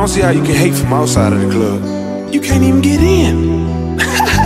don't see how you can hate from outside of the club. You can't even get in.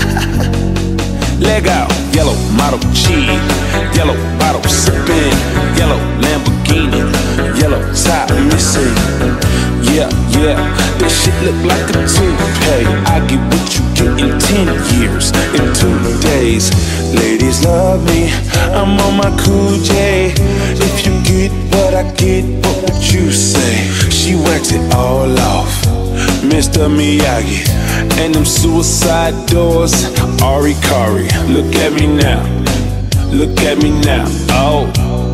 Leg out, yellow model cheese, yellow bottle sipping, yellow Lamborghini, yellow top missing. Yeah, this shit look like a toupee. I get what you get in 10 years, in 2 days. Ladies love me, I'm on my cool J. If you get what I get, what would you say? She waxed it all off, Mr. Miyagi, and them suicide doors, Ari Kari. Look at me now, look at me now. Oh,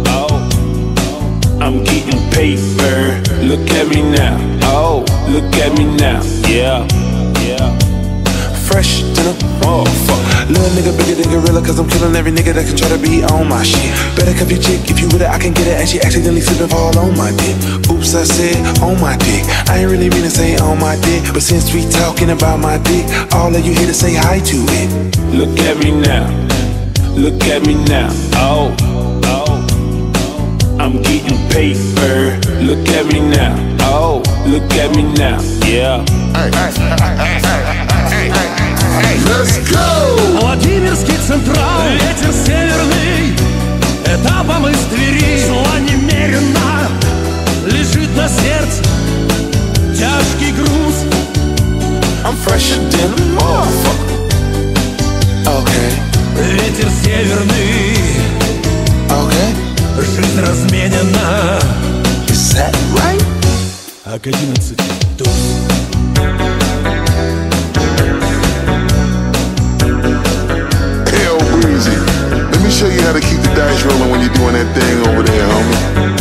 I'm getting paper. Look at me now, oh, look at me now. Yeah. Fresh to the motherfucker. Little nigga bigger than gorilla, cause I'm killing every nigga that can try to be on my shit. Better cuff your chick, if you with it I can get it. And she accidentally slip and fall on my dick. Oops, I said on my dick. I ain't really mean to say on my dick, but since we talking about my dick, all of you here to say hi to it. Look at me now, look at me now. Oh, I'm getting paper. Look at me now, oh, look at me now. Yeah. Let's go! Владимирский Централ, ветер северный, этапом из Твери. Зла немерено лежит на сердце тяжкий груз. I'm fresher than a motherfucker. Okay. Ветер северный, okay. Жизнь разменена. Is that right? А к 11 туз. Let me show you how to keep the dice rolling when you're doing that thing over there, homie.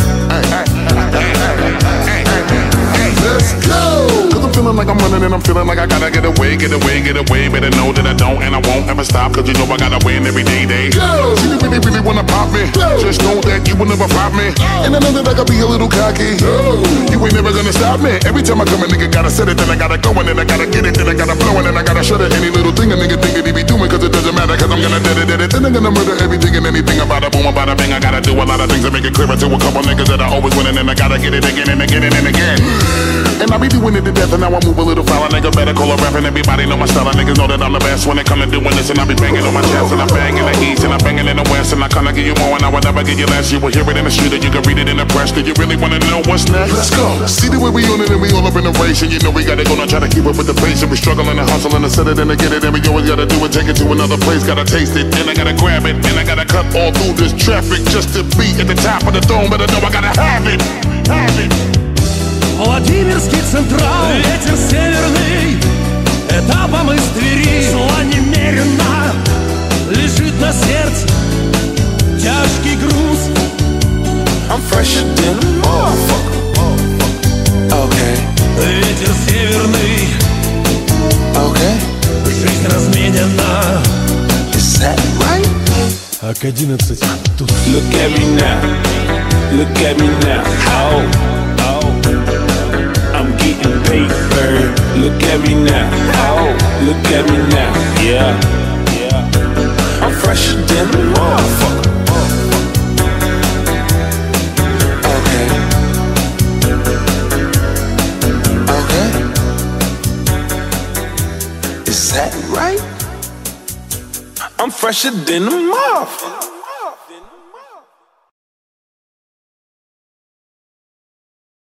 Let's go! Cause I'm feeling like I'm running and I'm feeling like I gotta get away. Better know that I don't and I won't ever stop. Cause you know I gotta win every day. Go! See, you really wanna pop me. Go! Just know that you will never pop me. And I know that I gotta be a little cocky. Go! You ain't never gonna stop me. Every time I come a nigga gotta set it, then I gotta go and then I gotta get it, then I gotta blow and then I gotta shut it. Any little thing a nigga think that he be doing, cause it doesn't matter, cause I'm gonna dead it. Then I'm gonna murder everything and anything about a boom, about a bang. I gotta do a lot of things to make it clearer to a couple niggas that I always win, and then I gotta get it again and again and again. And I be doing it to death, and now I move a little foul. A nigga better call a rap, and everybody know my style. And niggas know that I'm the best when it come to doing this. And I be banging on my chest, and I bang in the east, and I banging in the west. And I kinda give you more, and I would never give you less. You will hear it in the street, and you can read it in the press. Do you really wanna know what's next? Let's go. See the way we on it, and we all up in the race. And you know we gotta go and try to keep up with the pace. And we struggling and hustling to set it and to get it. And we always gotta do it, take it to another place. Gotta taste it, and I gotta grab it, and I gotta cut all through this traffic just to be at the top of the throne. But I know I gotta have it, have it. Владимирский Централ, ветер северный, этапом из Твери. Зла немерено лежит на сердце тяжкий груз. I'm fresher than a motherfucker. Okay. Ветер северный, okay. Жизнь разменена. Is that right? А к 11 туз. Look at me now, look at me now. Oh, I'm getting paper. Look at me now, oh, look at me now. Yeah. I'm fresher than a motherfucker. Okay. Is that right? I'm fresher than a motherfucker.